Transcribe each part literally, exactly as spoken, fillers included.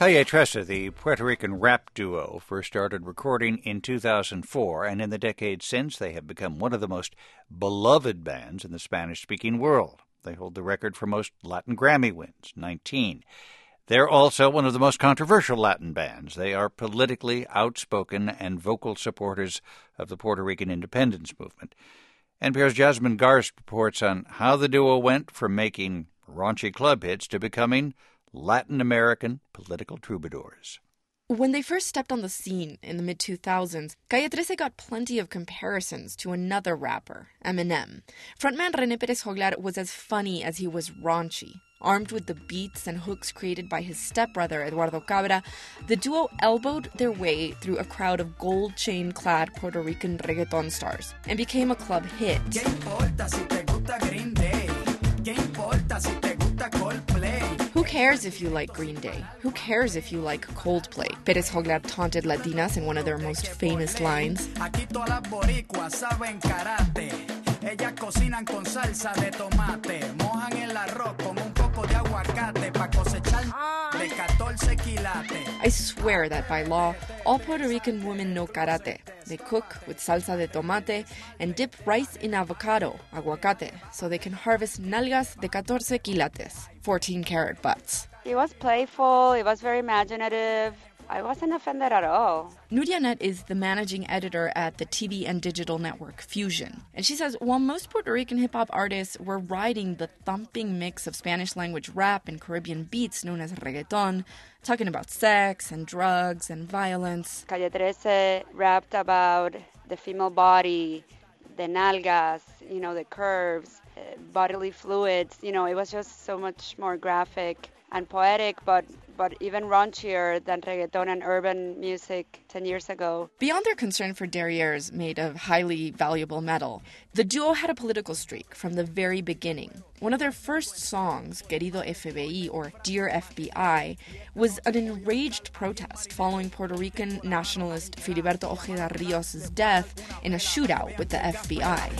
Calle trece, the Puerto Rican rap duo, first started recording in two thousand four, and in the decades since, they have become one of the most beloved bands in the Spanish-speaking world. They hold the record for most Latin Grammy wins, nineteen. They're also one of the most controversial Latin bands. They are politically outspoken and vocal supporters of the Puerto Rican independence movement. N P R's Jasmine Garsd reports on how the duo went from making raunchy club hits to becoming Latin American political troubadours. When they first stepped on the scene in the mid two thousands, Calle trece got plenty of comparisons to another rapper, Eminem. Frontman René Pérez Joglar was as funny as he was raunchy. Armed with the beats and hooks created by his stepbrother, Eduardo Cabra, the duo elbowed their way through a crowd of gold chain-clad Puerto Rican reggaeton stars and became a club hit. Who cares if you like Green Day? Who cares if you like Coldplay? Pérez Joglar taunted Latinas in one of their most famous lines. Ellas cocinan con salsa de tomate, mojan el arroz con un poco de aguacate pa cosechar de catorce quilates. I swear that by law, all Puerto Rican women know karate. They cook with salsa de tomate and dip rice in avocado, aguacate, so they can harvest nalgas de catorce quilates, fourteen karat butts. He was playful, he was very imaginative. I wasn't offended at all. Nuria Net is the managing editor at the T V and digital network Fusion. And she says while most Puerto Rican hip-hop artists were riding the thumping mix of Spanish-language rap and Caribbean beats known as reggaeton, talking about sex and drugs and violence, Calle trece rapped about the female body, the nalgas, you know, the curves, uh, bodily fluids. You know, it was just so much more graphic and poetic, but but even raunchier than reggaeton and urban music ten years ago. Beyond their concern for derrieres made of highly valuable metal, the duo had a political streak from the very beginning. One of their first songs, Querido F B I, or Dear F B I, was an enraged protest following Puerto Rican nationalist Filiberto Ojeda Rios' death in a shootout with the F B I.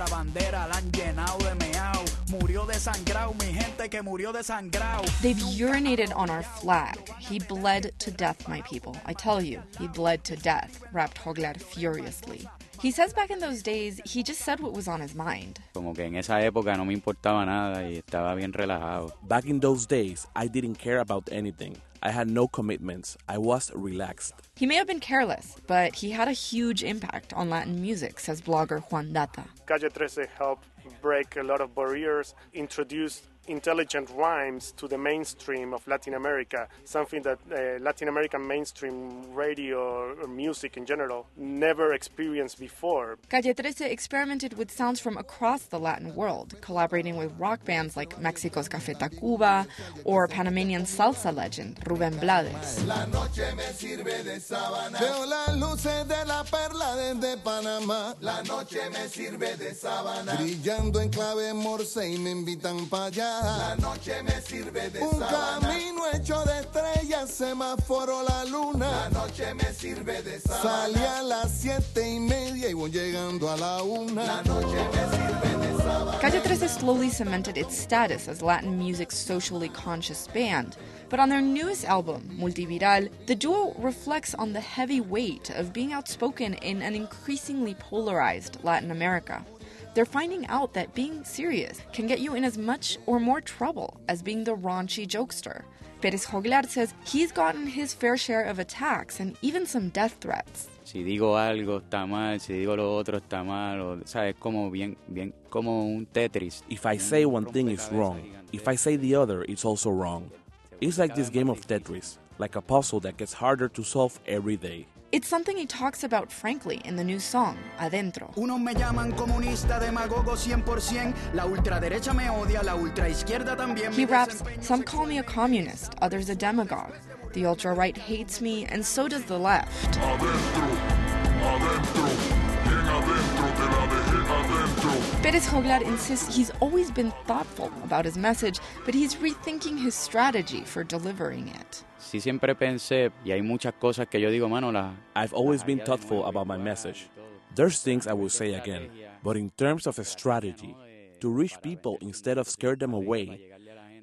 They've urinated on our flag. He bled to death, my people. I tell you, he bled to death, rapped Joglar furiously. He says back in those days, he just said what was on his mind. Como que en esa época no me importaba nada y estaba bien relajado. Back in those days, I didn't care about anything. I had no commitments. I was relaxed. He may have been careless, but he had a huge impact on Latin music, says blogger Juan Data. Calle trece helped break a lot of barriers, introduce intelligent rhymes to the mainstream of Latin America, something that uh, Latin American mainstream radio or music in general never experienced before. Calle trece experimented with sounds from across the Latin world, collaborating with rock bands like Mexico's Café Tacuba or Panamanian salsa legend Rubén Blades. La noche me sirve de sábana. Veo las luces de la perla desde Panamá. La noche me sirve de sábana. Brillando en clave morse y me invitan para allá. La noche me sirve de un sábana. Camino hecho de estrellas, semáforo la luna. La noche me sirve de sábana. Salí a las siete y media y voy llegando a la una. La noche me sirve de sábana. Calle trece slowly cemented its status as Latin music's socially conscious band. But on their newest album, Multiviral, the duo reflects on the heavy weight of being outspoken in an increasingly polarized Latin America. They're finding out that being serious can get you in as much or more trouble as being the raunchy jokester. Pérez Joglar says he's gotten his fair share of attacks and even some death threats. Si digo algo está mal, si digo lo otro está mal, o sabes como bien bien como un Tetris. If I say one thing it's wrong, if I say the other it's also wrong. It's like this game of Tetris, like a puzzle that gets harder to solve every day. It's something he talks about frankly in the new song, Adentro. Unos me llaman comunista, demagogo cien por ciento, la ultraderecha me odia, la ultraizquierda también. He raps, some call me a communist, others a demagogue. The ultra-right hates me, and so does the left. Adentro, adentro, bien adentro, te la dejé adentro. Pérez Joglar insists he's always been thoughtful about his message, but he's rethinking his strategy for delivering it. Sí siempre pensé, y hay muchas cosas que yo digo, mano, la... I've always been thoughtful about my message. There's things I will say again, but in terms of a strategy, to reach people instead of scare them away,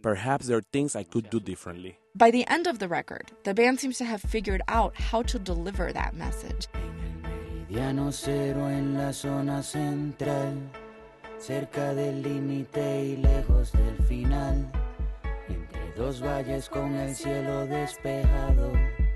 Perhaps there are things I could do differently. By the end of the record, the band seems to have figured out how to deliver that message. Meridiano cero en la zona central, cerca del límite y lejos del final, entre dos valles con el cielo despejado,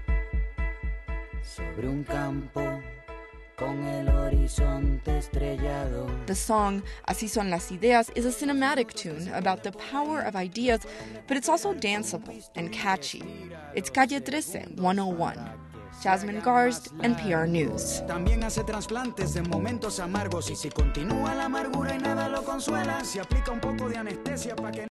sobre un campo con el horizonte estrellado. The song Así Son Las Ideas is a cinematic tune about the power of ideas, but it's also danceable and catchy. It's Calle trece, one oh one. Jasmine Garsd, N P R News. También hace trasplantes de momentos amargos y si continúa la amargura y nada lo consuela, se aplica un poco de anestesia para que